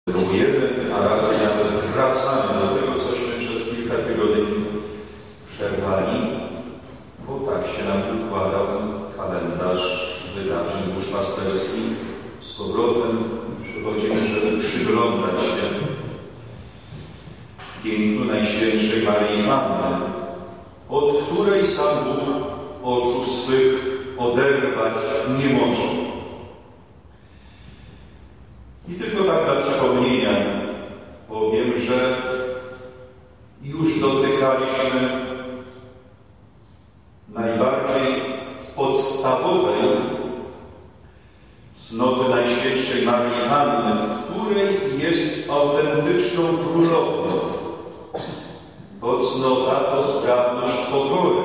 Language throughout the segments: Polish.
Kontynuujemy, a raczej nawet wracamy do tego, cośmy przez kilka tygodni przerwali, bo tak się nam układał kalendarz wydarzeń duszpasterskich. Z powrotem przychodzimy, żeby przyglądać się pięknu Najświętszej Maryi Panny, od której sam Bóg oczu swych oderwać nie może. I tylko tak dla przypomnienia powiem, że już dotykaliśmy najbardziej podstawowej cnoty Najświętszej Maryi Panny, w której jest autentyczną królową. To cnota to sprawność pokory.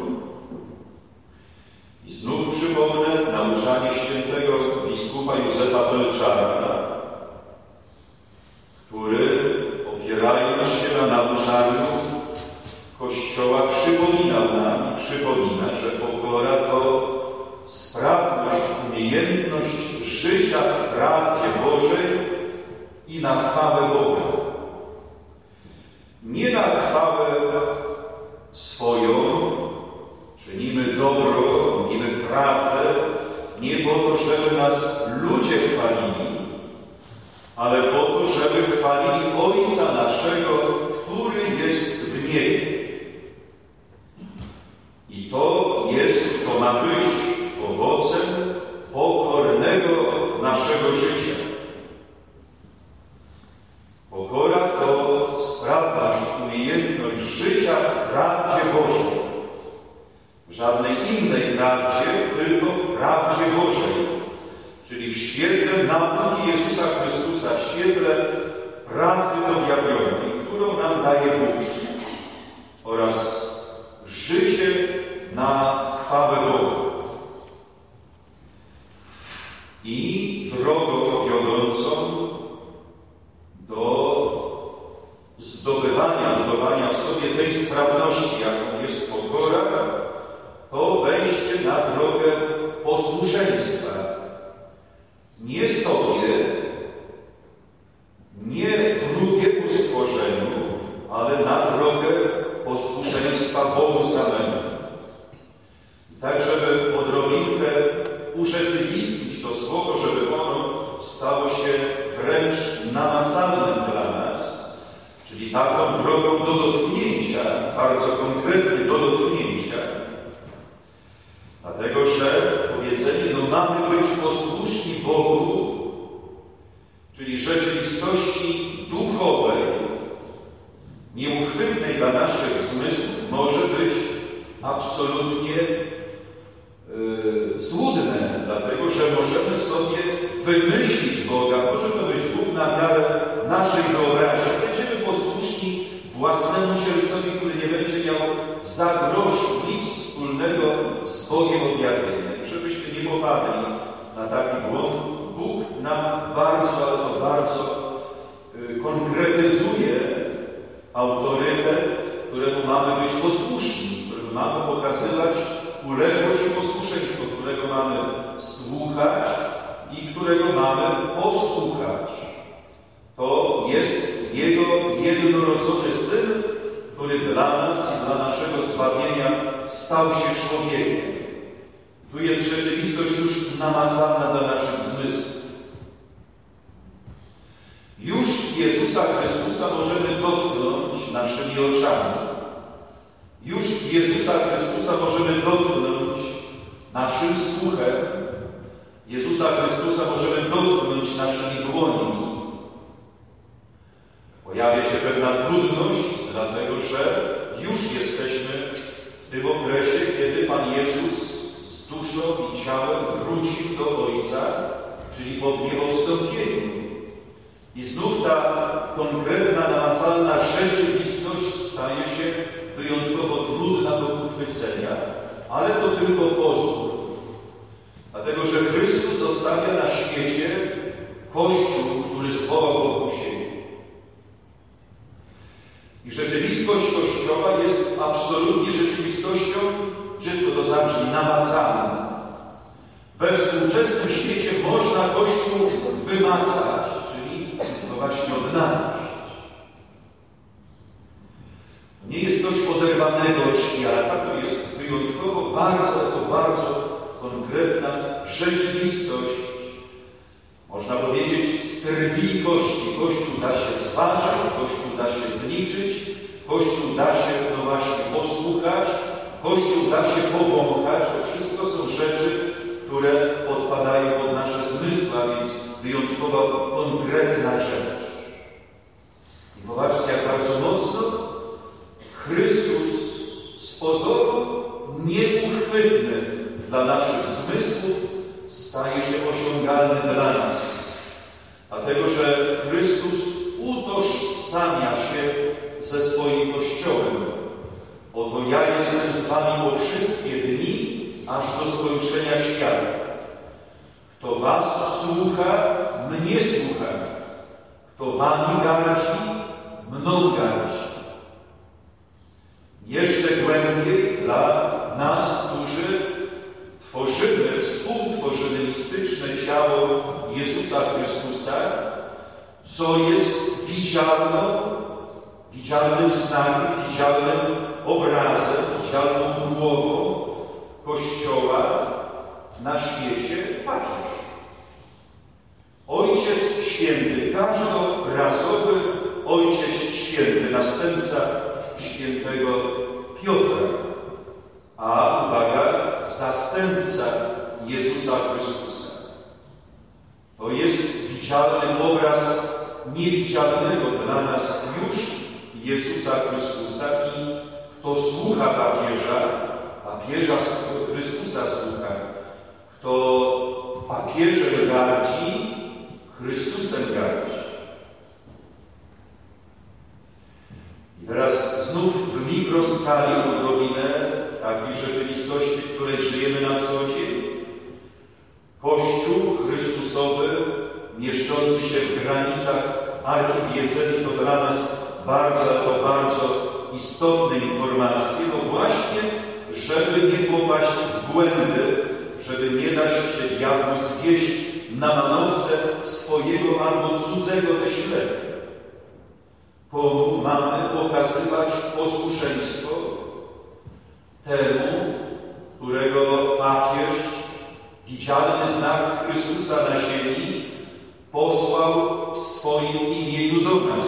I znów przypomnę nauczanie świętego biskupa Józefa Pelczara, który, opierając się na nauczaniu Kościoła, przypomina, że pokora to sprawność, umiejętność życia w prawdzie Bożej i na chwałę Boga. Nie na chwałę swoją, czynimy dobro, mówimy prawdę, nie po to, żeby nas ludzie chwalili, ale po to, żeby chwalili Ojca naszego, który jest w niebie. I to ma być owocem pokornego naszego życia. Pokora to sprawność, umiejętność życia w prawdzie Bożej. W żadnej innej prawdzie, tylko w prawdzie Bożej. Czyli w świetle nauki Jezusa Chrystusa, w świetle prawdy objawionej, którą nam daje Bóg, oraz życie na chwałę Boga. I drogą wiodącą do zdobywania, budowania w sobie tej sprawności, jaką jest pokora, to wejście na drogę posłuszeństwa. Nie sobie, nie drugiemu stworzeniu, ale na drogę posłuszeństwa Bogu samemu. Tak, żeby odrobinkę urzeczywistnić to słowo, żeby ono stało się wręcz namacalnym dla nas, czyli taką drogą do dotknięcia, bardzo konkretnie do dotknięcia, dlatego, że powiedzenie, mamy być posłuszni Bogu, czyli rzeczywistości duchowej, nieuchwytnej dla naszych zmysłów, może być absolutnie złudne, dlatego, że możemy sobie wymyślić Boga, może to być Bóg na miarę naszej wyobraźni. Będziemy posłuszni własnemu cielcowi, który nie będzie miał za grosz nic wspólnego z Bogiem objawieniem. Żebyśmy nie popadli na taki błąd, Bóg nam bardzo, ale to bardzo konkretyzuje autorytet, któremu mamy być posłuszni, któremu mamy pokazywać uległość i posłuszeństwo, którego mamy słuchać i którego mamy posłuchać. To jest Jego jednorodzony Syn, który dla nas i dla naszego zbawienia stał się człowiekiem. Tu jest rzeczywistość już namacalna dla naszych zmysłów. Już Jezusa Chrystusa możemy dotknąć naszymi oczami. Już Jezusa Chrystusa możemy dotknąć naszym słuchem. Jezusa Chrystusa możemy dotknąć naszymi dłońmi. Pojawia się pewna trudność, dlatego że już jesteśmy w tym okresie, kiedy Pan Jezus z duszą i ciałem wrócił do Ojca, czyli po niewostąpieniu. I znów ta konkretna, namacalna rzeczywistość staje się wyjątkowo trudna do uchwycenia, ale to tylko pozór. Dlatego, że Chrystus zostawia na świecie Kościół, który zwołał wokół siebie. I rzeczywistość Kościoła jest absolutnie rzeczywistością, brzydko to zabrzmi, namacalną. We współczesnym świecie można Kościół wymacać, czyli właśnie odnaleźć. Nie jest coś oderwanego od świata, to jest wyjątkowo bardzo konkretna rzeczywistość. Można powiedzieć z krwi i kości. Kościół da się zważyć, Kościół da się zliczyć, Kościół da się, no właśnie, posłuchać, Kościół da się powąchać. To wszystko są rzeczy, które podpadają pod nasze zmysły, a więc wyjątkowo konkretna rzecz. I popatrzcie, jak bardzo mocno Chrystus z pozoru nieuchwytny dla naszych zmysłów staje się osiągalny dla nas. Dlatego, że Chrystus utożsamia się ze swoim Kościołem. Oto ja jestem z wami po wszystkie dni, aż do skończenia świata. Kto was słucha, mnie słucha. Kto wami gardzi, mną gardzi. Jeszcze głębiej dla nas, którzy współtworzymy mistyczne ciało Jezusa Chrystusa, co jest widzialnym znakiem, widzialnym obrazem, widzialną głową Kościoła na świecie, papież. Ojciec Święty, każdorazowy Ojciec Święty, następca świętego Piotra, a uwaga, zastępca Jezusa Chrystusa. To jest widzialny obraz niewidzialnego dla nas już Jezusa Chrystusa i kto słucha papieża Chrystusa słucha, kto papieżem gardzi, Chrystusem gardzi. I teraz znów w mikroskali odrobinę takiej rzeczywistości, w której żyjemy na co dzień. Kościół Chrystusowy, mieszczący się w granicach archidiecezji, to dla nas bardzo istotne informacje, no właśnie, żeby nie popaść w błędy, żeby nie dać się diabłu zwieść na manowce swojego albo cudzego myślenia. Komu mamy okazywać posłuszeństwo? Temu, którego papież, widzialny znak Chrystusa na ziemi, posłał w swoim imieniu do nas,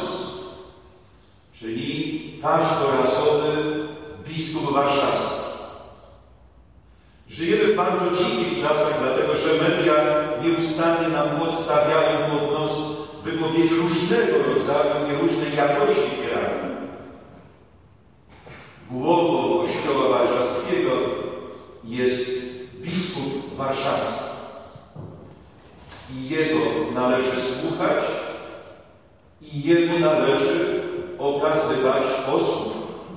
czyli każdorazowy biskup warszawski. Żyjemy w bardzo dzikich czasach, dlatego że media nieustannie nam podstawiają pod nos wypowiedzi różnego rodzaju i różnej jakości hierarchii. Głową Kościoła Warszawskiego jest biskup warszawski. I jego należy słuchać i jemu należy okazywać posłuch.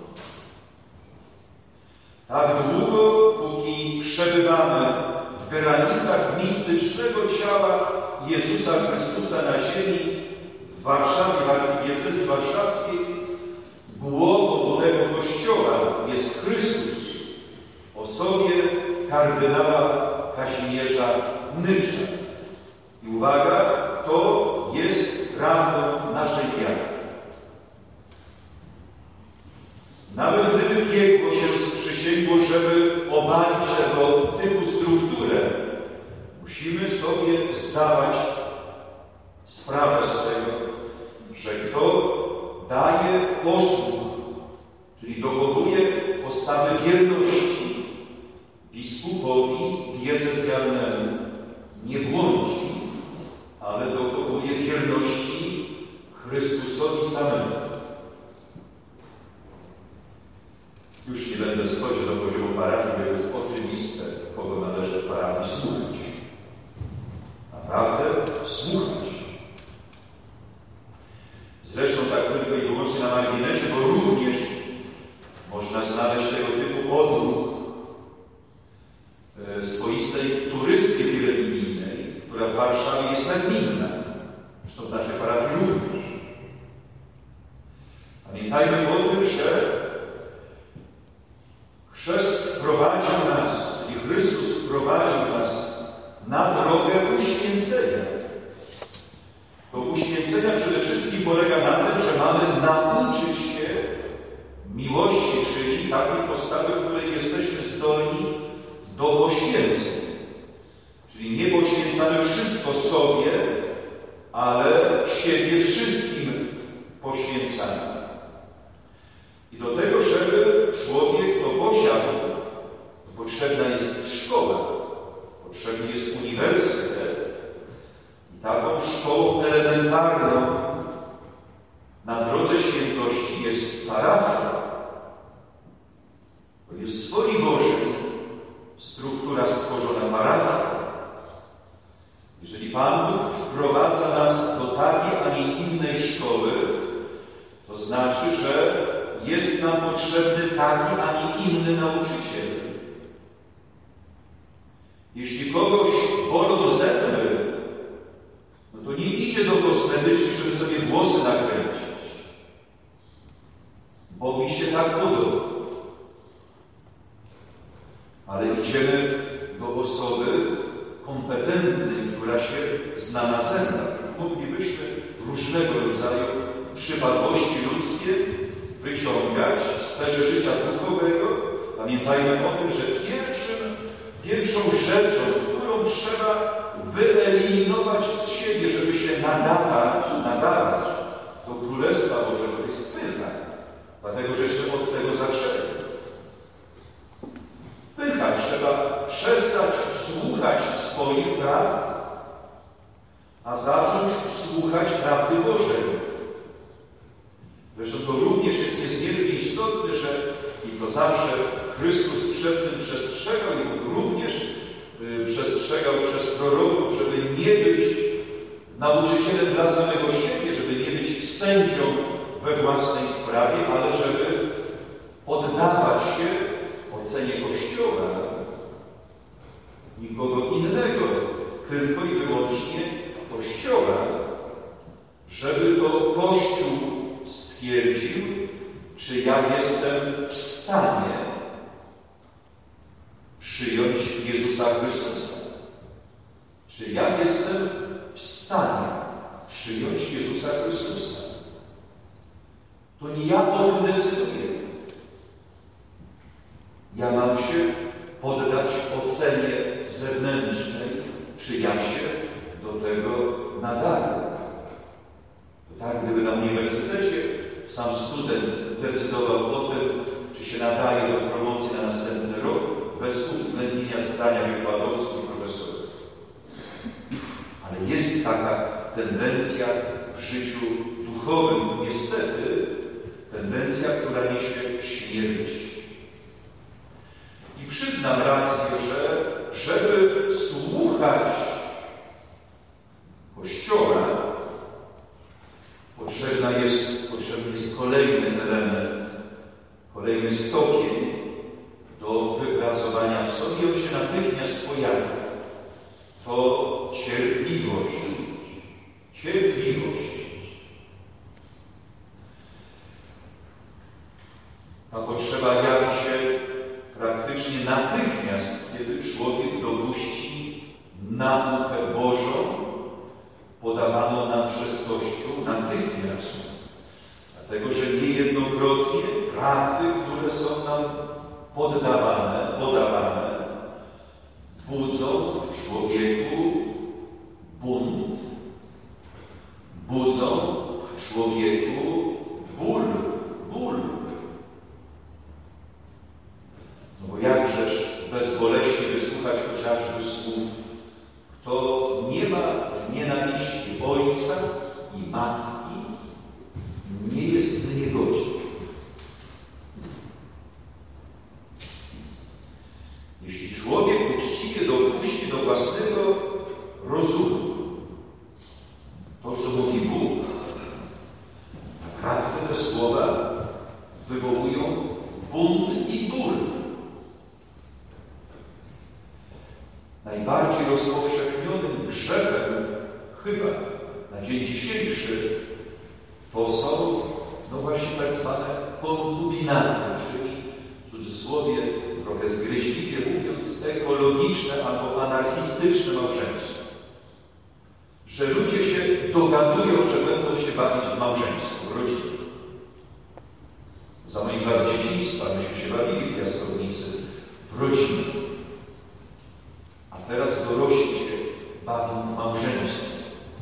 Tak długo, póki przebywamy w granicach mistycznego ciała Jezusa Chrystusa na ziemi, w Warszawie, w archidiecezji warszawskiej, głową tego Kościoła jest Chrystus w osobie kardynała Kazimierza Nycza. I uwaga, to jest prawdą naszej wiary. Nawet gdyby piekło się sprzysięgło, żeby obalić tego typu strukturę, musimy sobie zdawać sprawę z tego, że kto daje posłuch, czyli dochowuje postawy wierności biskupowi diecezjalnemu, nie błądzi, ale dochowuje wierności Chrystusowi samemu. Już nie będę schodził do poziomu parafii, bo jest oczywiste, kogo należy w parafii słuchać. Naprawdę słuchać. Zresztą tak tylko i wyłącznie na marginesie, bo również można znaleźć tego typu odruch swoistej turystyki religijnej, która w Warszawie jest nagminna. Zresztą w naszej parafii również. Pamiętajmy o tym, że chrzest wprowadził nas i Chrystus wprowadził nas na drogę uświęcenia. To uświęcenie poświęcenia przede wszystkim polega na tym, że mamy nauczyć się miłości, czyli takiej postawy, w której jesteśmy zdolni do poświęceń. Czyli nie poświęcamy wszystko sobie, ale siebie wszystkim poświęcamy. I do tego, żeby człowiek to posiadł, potrzebna jest szkoła, potrzebny jest uniwersytet. I taką szkołą elementarną na drodze świętości jest parafia. To jest z woli Bożej struktura stworzona parafia. Jeżeli Pan Bóg wprowadza nas do takiej, a nie innej szkoły, to znaczy, że jest nam potrzebny taki, a nie inny nauczyciel. Jeśli kogoś bolą zęby, no to nie idzie do kosmetyczki, żeby sobie włosy nakręcić, bo mi się tak podoba. Ale idziemy do osoby kompetentnej, która się zna na zębach. Moglibyśmy różnego rodzaju przypadłości ludzkie wyciągać w sferze życia duchowego. Pamiętajmy o tym, że pierwszą rzeczą, którą trzeba wyeliminować z siebie, żeby się nadawać do Królestwa Bożego, to jest pycha. Dlatego, żeśmy od tego zaczęli. Pycha. Trzeba przestać słuchać swoich praw, a zacząć słuchać prawdy Bożej. Zresztą to również jest niezmiernie istotne, że i to zawsze Chrystus przed tym przestrzegał i również przestrzegał przez proroków, żeby nie być nauczycielem dla samego siebie, żeby nie być sędzią we własnej sprawie, ale żeby oddawać się ocenie Kościoła, nikogo innego, tylko i wyłącznie Kościoła, żeby to Kościół stwierdził, czy ja jestem w stanie przyjąć Jezusa Chrystusa. Czy ja jestem w stanie przyjąć Jezusa Chrystusa. To nie ja o tym decyduję. Ja mam się poddać ocenie zewnętrznej, czy ja się do tego nadaję. Tak, gdyby na uniwersytecie sam student decydował o tym, czy się nadaje do promocji na następny rok, bez uwzględnienia zdania wykładowców i profesorów. Ale jest taka tendencja w życiu duchowym, niestety, tendencja, która niesie śmierć. I przyznam rację, że żeby słuchać Kościoła, potrzebny jest kolejny element, kolejny stopień do wypracowania w sobie. On się natychmiast pojawia. To cierpliwość. Cierpliwość. Ta potrzeba jawi się praktycznie natychmiast, kiedy człowiek dopuści naukę Bożą podawaną nam przez Kościół natychmiast. Dlatego, że niejednokrotnie prawdy, które są nam podawane, budzą w człowieku bunt, budzą w człowieku ból. No bo jakżeż bezboleśnie wysłuchać chociażby słów, kto nie ma nienawiści ojca i matki, nie jest mnie godzin. Jeśli człowiek uczciwie dopuści do własnego rozumu to, co mówi Bóg, naprawdę te słowa wywołują bunt i ból. Najbardziej rozpowszechnionym grzechem chyba na dzień dzisiejszy to są właśnie tak zwane konkubinaty, czyli w cudzysłowie, trochę zgryźliwie mówiąc, ekologiczne albo anarchistyczne małżeństwa. Że ludzie się dogadują, że będą małżeństwo, w rodzinie. Za moich lat dzieciństwa myśmy się bawili w piaskownicy, w rodzinie. A teraz dorośli się bawią w małżeństwie.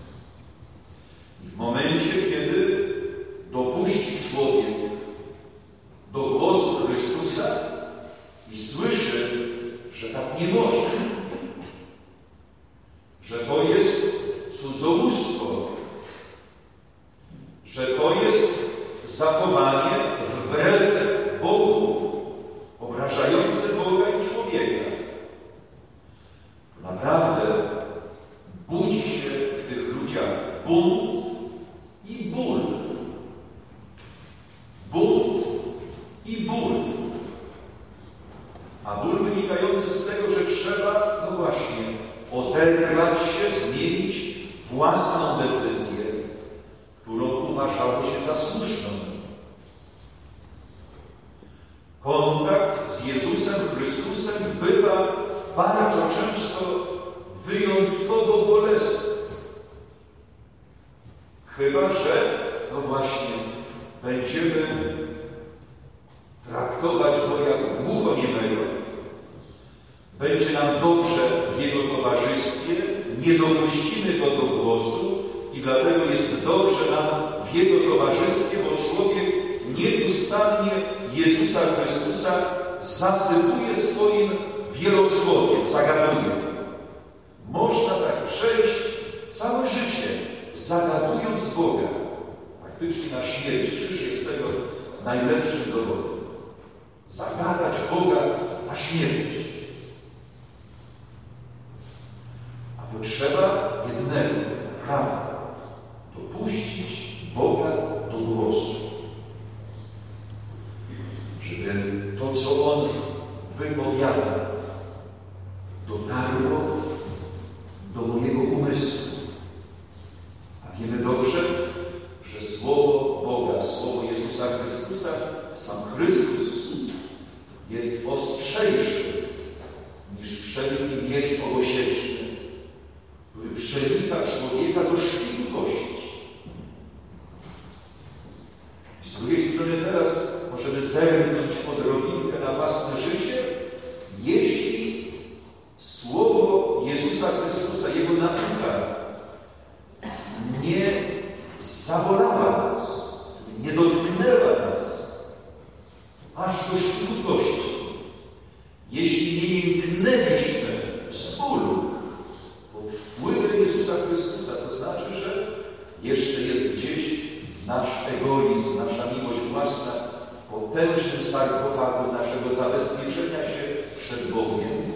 I w momencie, kiedy dopuści człowiek do głosu Chrystusa i słyszy, że tak nie można, że to jest cudzołóstwo, że to jest zachowanie wbrew Bogu, obrażające Boga i człowieka. Naprawdę budzi się w tych ludziach bunt i ból. Bunt i ból. A ból wynikający z tego, że trzeba, no właśnie, oderwać się, zmienić własną decyzję, którą uważało się za słuszną. Kontakt z Jezusem Chrystusem bywa bardzo często wyjątkowo bolesny. Chyba że, no właśnie, będziemy traktować Go jak głuchoniemego. Będzie nam dobrze w Jego towarzystwie, nie dopuścimy Go do głosu i dlatego jest dobrze nam w Jego towarzystwie, bo człowiek nieustannie Jezusa Chrystusa zasypuje swoim wielosłowiem, zagaduje. Można tak przejść całe życie, zagadując Boga. Faktycznie na śmierć krzyż jest tego najlepszym dowodem. Zagadać Boga na śmierć. A potrzeba jednego, naprawdę, dopuścić Boga do głosu. Żeby to, co On wypowiada, dotarło do mojego umysłu. A wiemy dobrze, że Słowo Boga, Słowo Jezusa Chrystusa, sam Chrystus jest ostrzejszy niż wszelki miecz obosieczny, który przenika człowieka do szpiku kości. Z drugiej strony teraz możemy zerknąć odrobinkę na własne życie, jeśli Słowo Jezusa Chrystusa, Jego nauka nie zabolała nas, nie dotknęła nas aż do szpiku kości. Jeśli nie jęknęliśmy z bólu pod wpływem Jezusa Chrystusa, to znaczy, że jeszcze jest gdzieś nasz egoizm, nasza miłość własna w potężnym sarkofagu naszego zabezpieczenia się przed Bogiem.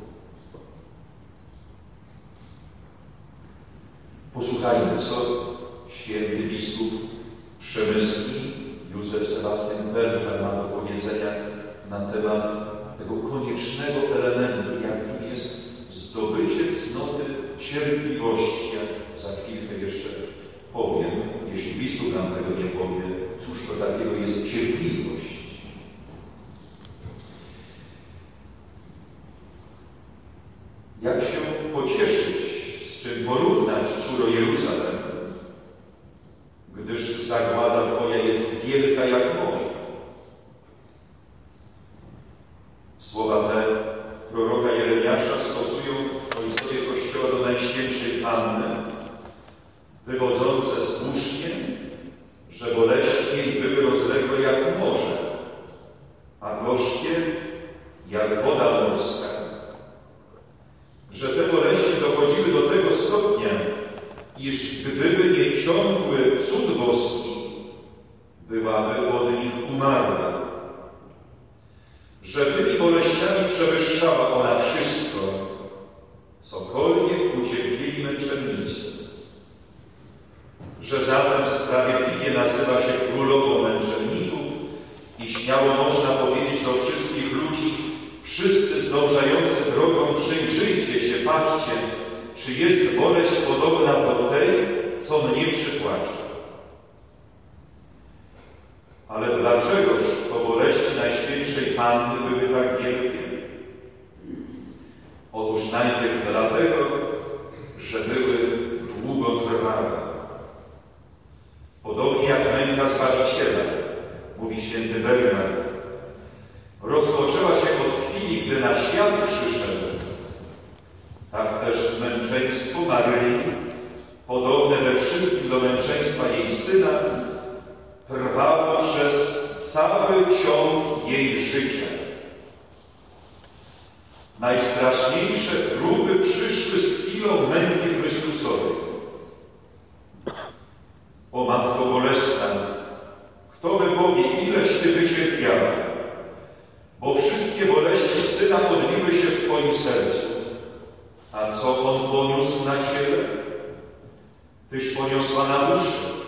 Posłuchajmy, co święty biskup przemyski Józef Sebastian Berczan ma do powiedzenia na temat tego koniecznego elementu, jakim jest zdobycie cnoty cierpliwości. Ja za chwilkę jeszcze powiem, jeśli biskup nam tego nie powie, cóż to takiego jest cierpliwość. Jak się pocieszyć, z czym porównać córo Jeruzalem, gdyż zagłada Twoja jest wielka jak morze. Słowa te proroka Jeremiasza stosują o istocie Kościoła do Najświętszej Panny, wywodzące słusznie, że boleści jej były rozległe jak morze, a gorzkie jak woda morska. Że te boleści dochodziły do tego stopnia, iż gdyby nie ciągły cud boski, byłaby od nich umarła. Że tymi boleściami przewyższała ona wszystko, cokolwiek ucierpieli męczennicy. Że zatem sprawiedliwie nazywa się królową męczenników i śmiało można powiedzieć do wszystkich ludzi: wszyscy zdążający drogą, przyjrzyjcie się, patrzcie, czy jest boleść podobna do tej, co mnie przytłacza. Ale dlaczegoż to boleści Najświętszej Panny były tak wielkie? Otóż najpierw dlatego, że były długotrwałe. Podobnie męka Zbawiciela, mówi święty Bernard, rozpoczęła się od chwili, gdy na świat przyszedł. Tak też męczeństwo Maryi, podobne we wszystkim do męczeństwa jej Syna, trwało przez cały ciąg jej życia. Najstraszniejsze próby przyszły z chwilą męki Chrystusowej. O Matko Bolesna, kto wypowie, ileś Ty wycierpiała, bo wszystkie boleści Syna odbiły się w Twoim sercu. A co On poniósł na Ciebie? Tyś poniosła na duszę.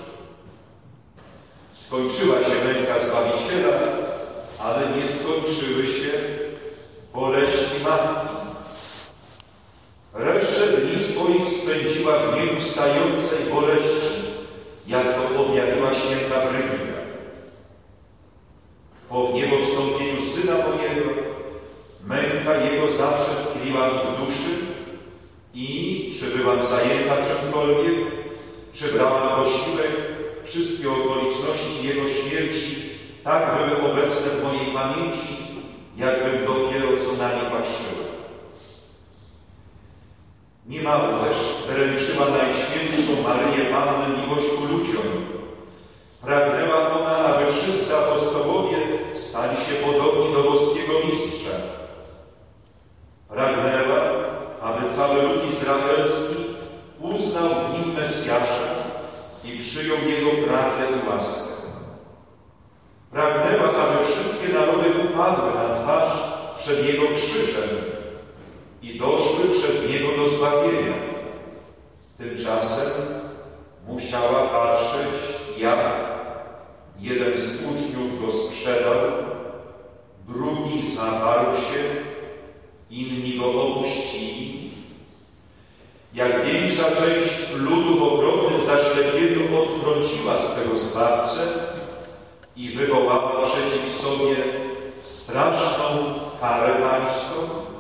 Skończyła się męka Zbawiciela, ale nie skończyły się boleści Matki. Resztę dni swoich spędziła w nieustającej boleści, jak to objawiła święta Brygida. Po wniebowstąpieniu Syna mojego, męka Jego zawsze tkwiła mi w duszy i czy byłam zajęta czymkolwiek, czy brałam posiłek, wszystkie okoliczności Jego śmierci tak były obecne w mojej pamięci, jakbym dopiero co na nie patrzyła. Niemało też wręczyła Najświętszą Maryję Pannę miłość ku ludziom. Pragnęła ona, aby wszyscy apostołowie stali się podobni do boskiego mistrza. Pragnęła, aby cały lud izraelski uznał w nim Mesjasza i przyjął Jego prawdę i łaskę. Pragnęła, aby wszystkie narody upadły na twarz przed Jego krzyżem i doszły przez Niego do zbawienia. Tymczasem musiała patrzeć, jak jeden z uczniów Go sprzedał, drugi zaparł się, inni Go opuścili. Jak większa część ludu w okropnym zaślepieniu odtrąciła swego Zbawcę i wywołała przeciw sobie straszną karę pańską,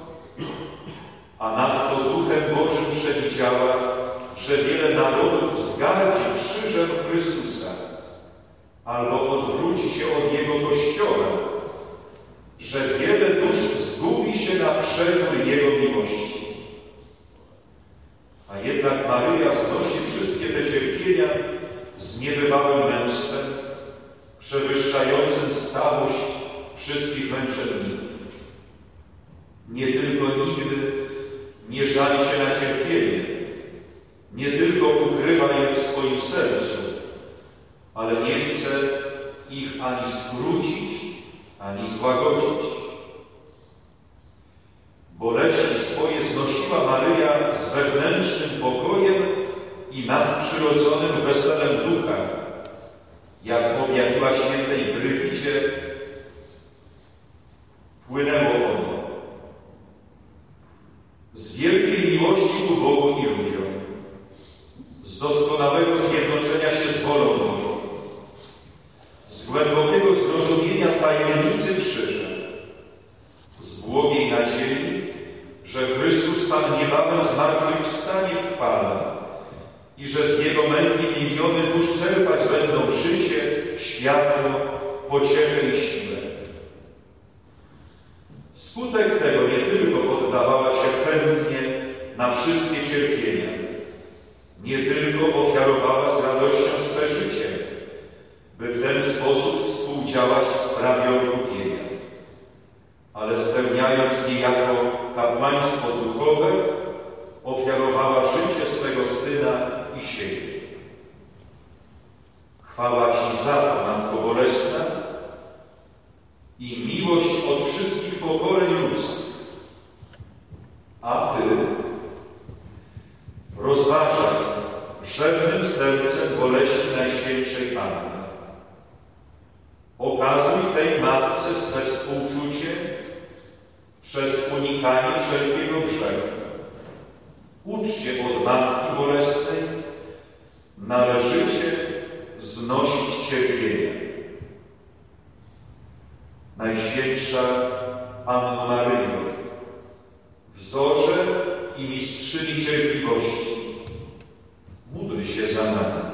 a nadto Duchem Bożym przewidziała, że wiele narodów wzgardzi krzyżem Chrystusa albo odwróci się od Jego Kościoła, że wiele dusz zgubi się na przekór Jego miłości. A jednak Maryja znosi wszystkie te cierpienia z niebywałym męstwem, przewyższającym stałość wszystkich męczenników. Nie tylko nigdy nie żali się na cierpienie, nie tylko ukrywa je w swoim sercu, ale nie chce ich ani skrócić, ani złagodzić. Boleści swoje znosiła Maryja z wewnętrznym pokojem i nadprzyrodzonym weselem ducha, jak objawiła świętej Brygidzie, płynęło ono z wielkiej miłości ku Bogu i ludziom, z doskonałego zjednoczenia się z wolą Bożą, z głębokiego zrozumienia tajemnicy krzyża, z błogiej nadziei, że Chrystus Pan niebawem zmartwychwstanie w chwale i że z Jego męki miliony dusz czerpać będą życie, światło, pociechę i siłę. Wskutek tego nie tylko poddawała się chętnie na wszystkie cierpienia, nie tylko ofiarowała z radością swe życie, by w ten sposób współdziałać w sprawie odkupienia, ale spełniając niejako kapłaństwo duchowe, ofiarowała życie swego Syna i siebie. Chwała Ci za to, Matko Bolesna, i miłość od wszystkich pokoleń ludzkich. A Ty rozważaj rzewnym sercem boleści Najświętszej Panny. Okazuj tej Matce swe współczucie przez unikanie wszelkiego grzechu. Ucz się od Matki Bolesnej należycie znosić cierpienie. Najświętsza Panno Maryjo, wzorze i mistrzyni cierpliwości, módl się za nami.